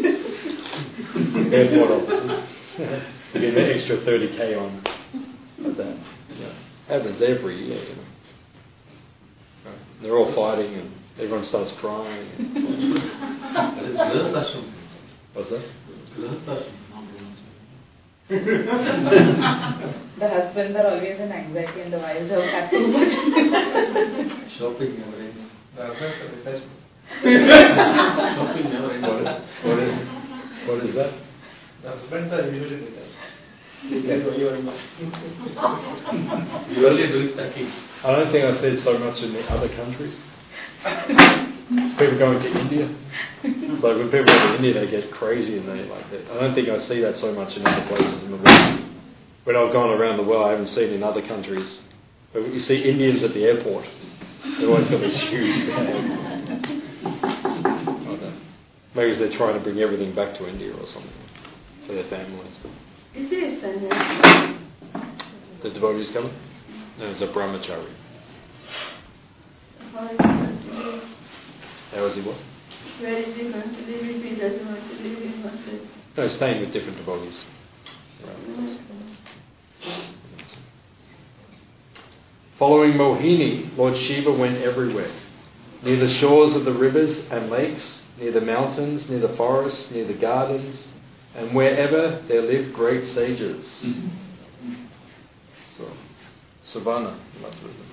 airport officers to get an extra thirty K on like that. Yeah. Happens every year, you know. Right. They're all fighting, and everyone starts crying. What's that? The husbands are always in anxiety and the wives are happy. Shopping never ends. The husbands are detachment. Shopping never ends. What is, what is, what is that? The husbands are usually detached. You only do stacking. I don't think I see it so much in the other countries. People going to India. Like when people go to India, they get crazy and they like that. I don't think I see that so much in other places in the world. When I've gone around the world, I haven't seen in other countries. But you see Indians at the airport. They've always got this huge bag. Maybe they're trying to bring everything back to India or something for their families. Is there a sannyasi? The devotees coming? No, it's a brahmachari. How is he going to live? How is he what? Where is he going to live if he doesn't want to live in one place? No, staying with different devotees. Right. Following Mohini, Lord Shiva went everywhere, near the shores of the rivers and lakes, near the mountains, near the forests, near the gardens, and wherever there lived great sages. Mm-hmm. So, Savannah, you must listen.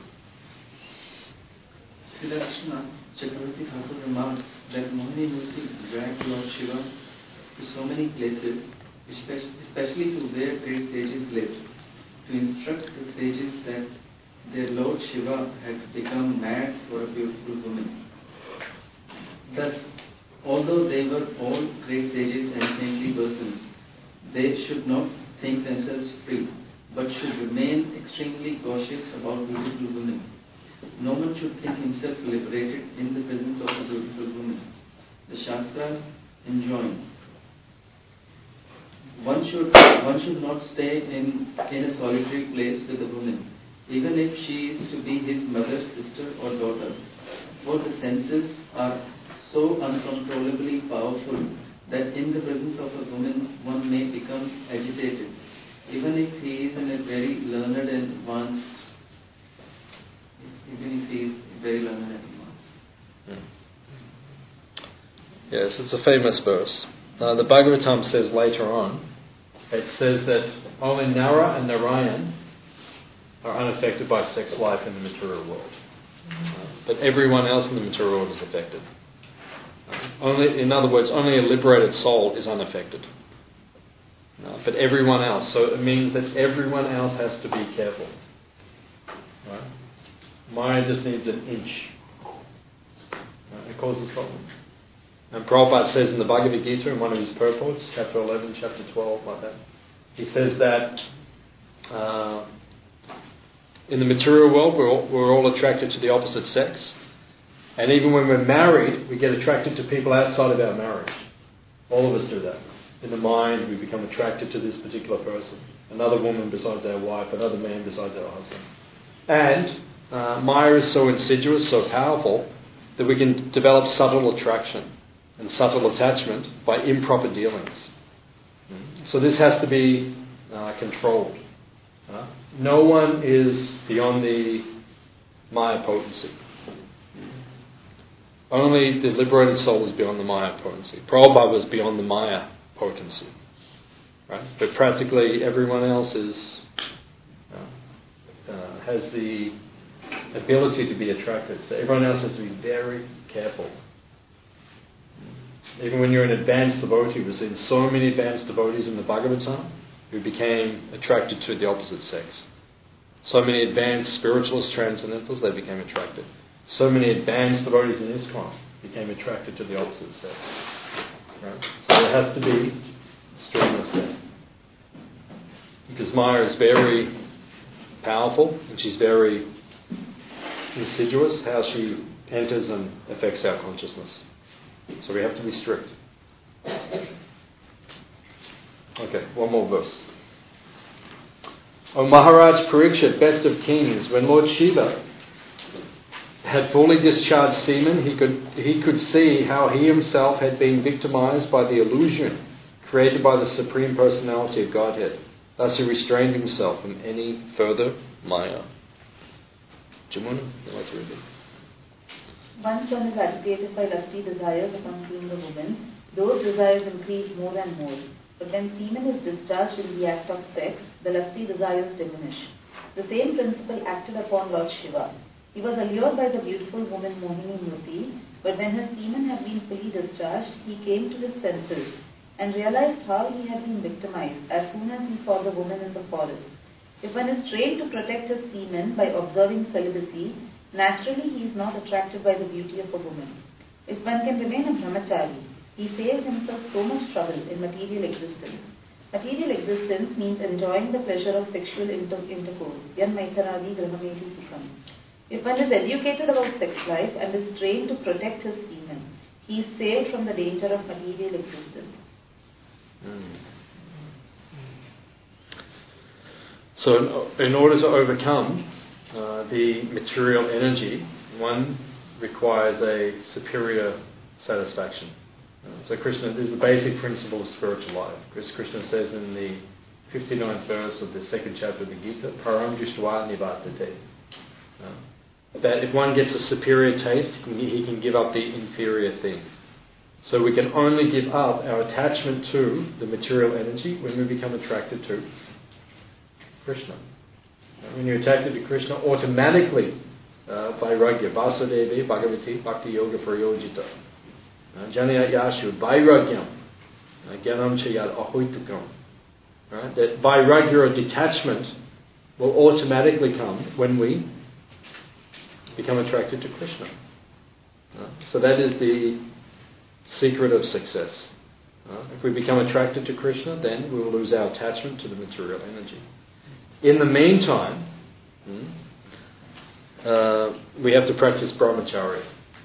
Srila Krishna, Chakravarti Thakur remarked that Mohini Murti dragged Lord Shiva to so many places, especially to where great sages lived, to instruct the sages that their Lord Shiva had become mad for a beautiful woman. Thus, although they were all great sages and saintly persons, they should not think themselves free, but should remain extremely cautious about beautiful women. No one should think himself liberated in the presence of a beautiful woman. The Shastras enjoin. One should, one should not stay in, in a solitary place with a woman, even if she is to be his mother, sister or daughter. For the senses are so uncontrollably powerful that in the presence of a woman one may become agitated, even if he is in a very learned and advanced even if he is very learned and advanced. Yes, it's a famous verse. Uh, the Bhagavatam says later on, it says that only Nara and Narayan are unaffected by sex life in the material world. Uh, but everyone else in the material world is affected. Uh, only, in other words, only a liberated soul is unaffected. Uh, but everyone else, so it means that everyone else has to be careful. Right? Maya just needs an inch. Uh, it causes problems. And Prabhupada says in the Bhagavad Gita, in one of his purports, chapter eleven, chapter twelve, like that, he says that uh, in the material world we're all, we're all attracted to the opposite sex, and even when we're married we get attracted to people outside of our marriage. All of us do that. In the mind we become attracted to this particular person, another woman besides our wife, another man besides our husband. And uh, Maya is so insidious, so powerful, that we can develop subtle attraction and subtle attachment by improper dealings. So this has to be uh, controlled. Uh, no one is beyond the Maya potency. Only the liberated soul is beyond the Maya potency. Prabhupada was beyond the Maya potency. Right? But practically everyone else is uh, uh, has the ability to be attracted. So everyone else has to be very careful. Even when you're an advanced devotee, we've seen so many advanced devotees in the Bhagavatam who became attracted to the opposite sex. So many advanced spiritualists, transcendentals, they became attracted. So many advanced devotees in ISKCON became attracted to the opposite sex. Right? So there has to be stringiness there. Because Maya is very powerful and she's very insidious how she enters and affects our consciousness. So we have to be strict. Okay, one more verse. O Maharaj Parikshit, best of kings, when Lord Shiva had fully discharged semen, he could he could see how he himself had been victimized by the illusion created by the Supreme Personality of Godhead. Thus he restrained himself from any further maya. Jamuna, you like to read it? Once one is agitated by lusty desires upon seeing a woman, those desires increase more and more. But when semen is discharged in the act of sex, the lusty desires diminish. The same principle acted upon Lord Shiva. He was allured by the beautiful woman Mohini Murti, but when her semen had been fully discharged, he came to his senses and realized how he had been victimized as soon as he saw the woman in the forest. If one is trained to protect his semen by observing celibacy, naturally he is not attracted by the beauty of a woman. If one can remain a brahmachari, he saves himself so much trouble in material existence. Material existence means enjoying the pleasure of sexual inter- intercourse. Yan maitaradi grahameti sukam. If one is educated about sex life and is trained to protect his semen, he is saved from the danger of material existence. Mm. So in order to overcome uh, the material energy, one requires a superior satisfaction. Uh, so Krishna, this is the basic principle of spiritual life. Because Krishna says in the fifty-ninth verse of the second chapter of the Gita, Param Jushtva Nivartate. Uh, that if one gets a superior taste, he can give up the inferior thing. So we can only give up our attachment to the material energy when we become attracted to Krishna. Uh, when you're attracted to Krishna, automatically, uh, Vairagya, Vasudevi, Bhagavati, Bhakti Yoga Prayojita. Janaya Yashu, Vairagyam, Gyanam Chayad Ahoitukam. That Vairagya or detachment will automatically come when we become attracted to Krishna. Uh, so that is the secret of success. Uh, if we become attracted to Krishna, then we will lose our attachment to the material energy. In the meantime, hmm, uh, we have to practice brahmacharya.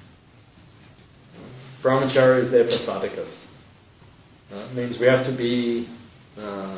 Brahmacharya is there for sadhakas. Uh, it means we have to be uh,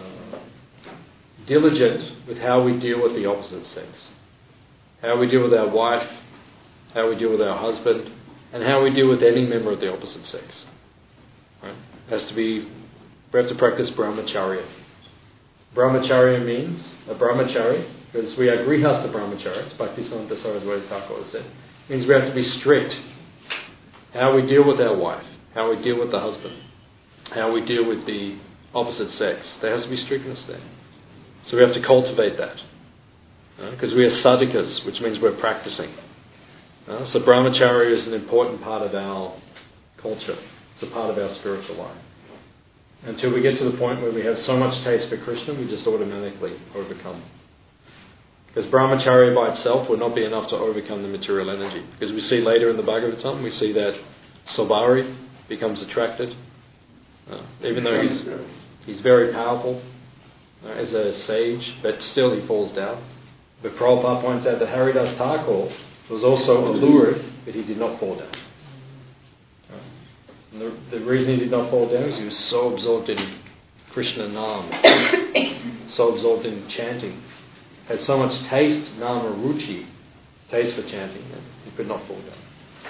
diligent with how we deal with the opposite sex. How we deal with our wife, how we deal with our husband, and how we deal with any member of the opposite sex. Right? It has to be, we have to practice brahmacharya. Brahmacharya means, a brahmachari, because we are grihastha brahmacharis, Bhaktisiddhanta Saraswati Thakur said, means we have to be strict. How we deal with our wife, how we deal with the husband, how we deal with the opposite sex. There has to be strictness there. So we have to cultivate that. Because uh, we are sadhakas, which means we're practicing. Uh, so brahmacharya is an important part of our culture. It's a part of our spiritual life. Until we get to the point where we have so much taste for Krishna, we just automatically overcome. Because brahmacharya by itself will not be enough to overcome the material energy. Because we see later in the Bhagavatam, we see that Saubhari becomes attracted. Uh, even though he's, he's very powerful uh, as a sage, but still he falls down. But Prabhupada points out that Haridas Thakur was also allured, but he did not fall down. Uh, and the, the reason he did not fall down is he was so absorbed in Krishna Nam, so absorbed in chanting. Had so much taste, nama ruchi, taste for chanting, that he could not fall down.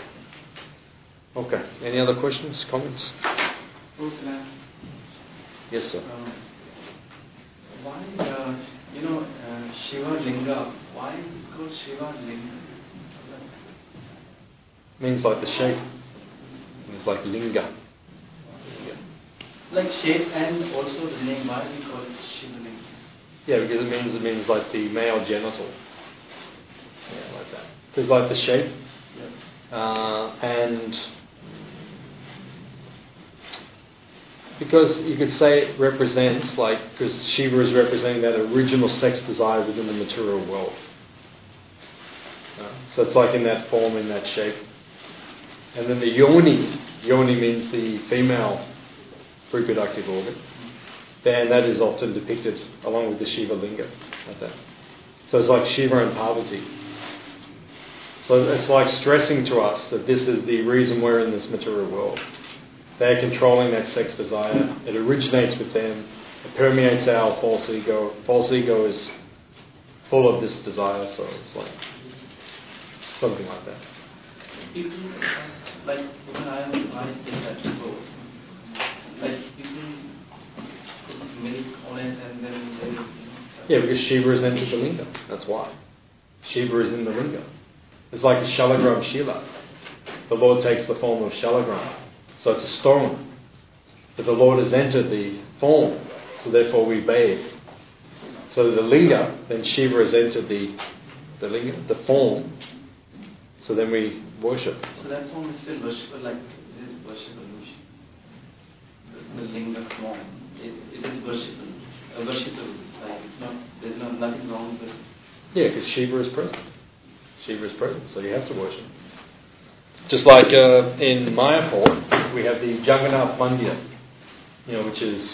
Okay, any other questions, comments? Okay. Yes, sir. Um, why, uh, you know, uh, Shiva Linga, why is it called Shiva Linga? Means like the shape. Means like linga. Like shape and also the name, why do we call it Shiva Linga? Yeah, because it means it means like the male genital. Yeah, like that. Because like the shape. Yeah. Uh, and because you could say it represents, like, because Shiva is representing that original sex desire within the material world. Uh, so it's like in that form, in that shape. And then the yoni, yoni means the female reproductive organ. Then that is often depicted along with the Shiva Linga, like that. So it's like Shiva and Parvati. So it's like stressing to us that this is the reason we're in this material world. They're controlling that sex desire. It originates with them. It permeates our false ego. False ego is full of this desire, so it's like something like that. People, like, when I am, I think that before, like, people put milk on it and then they, you know. Yeah, because Shiva is entered the linga. That's why. Shiva is in the linga. It's like the Shalagram Shila. The Lord takes the form of Shalagram. So it's a stone. But the Lord has entered the form, so therefore we bathe. So the linga, then Shiva has entered the the linga, the form. So then we worship. So that's only still worship, like it is worshipable. The, the linga form, it, it is worshipable. Uh, worshipable. Like it's not, there's no nothing wrong with. Yeah, because Shiva is present. Shiva is present, so you have to worship. Just like uh, in Mayapur, we have the Jagannath Mandir, you know, which is.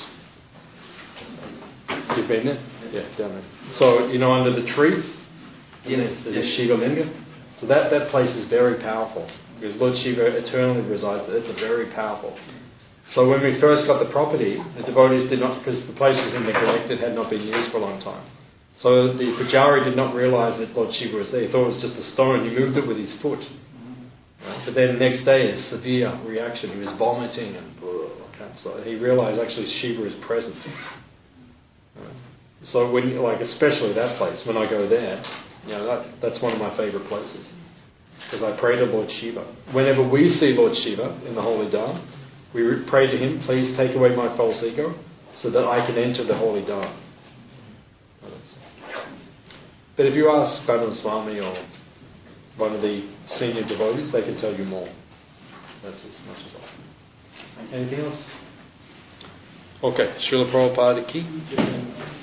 You've been there? Yeah, down there. So, you know, under the tree, you know, there's a Shiva Linga. So that, that place is very powerful because Lord Shiva eternally resides there. It's very powerful. So when we first got the property, the devotees did not, because the place was neglected, had not been used for a long time. So the Pujari did not realize that Lord Shiva was there. He thought it was just a stone. He moved it with his foot. Right? But then the next day, a severe reaction. He was vomiting and okay. So he realized actually Shiva is present. Right? So when you, like especially that place, when I go there, you know, that, that's one of my favorite places. Because I pray to Lord Shiva. Whenever we see Lord Shiva in the Holy Dham, we pray to him, please take away my false ego so that I can enter the Holy Dham. But if you ask Bhavan Swami or one of the senior devotees, they can tell you more. That's as much as I can. Anything else? Okay, Srila Prabhupada ki.